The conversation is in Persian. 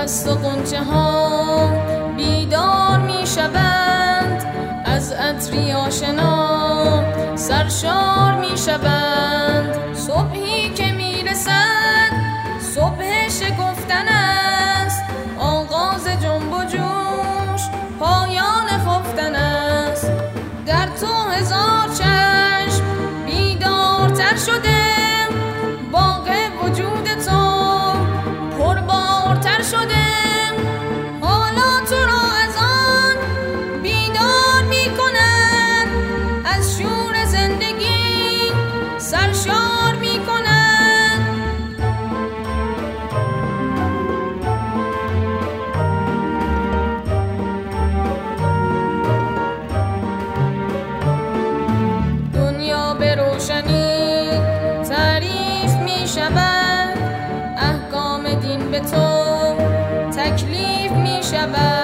هست و غنچه ها بیدار می شوند، از عطری آشنا سرشار می شوند. صبحی که می رسد صبح شکفتن است، آغاز جنب و جوش پایان خفتن است. در تو هزار چشم بیدارتر شده، باغ وجود تو پربارتر شده. حالا تو را از آن بیدار می کنند، از شور زندگی سرشار می کنند. دنیا به روشنی تعریف می شود، احکام دین به تو تکلیف می شود.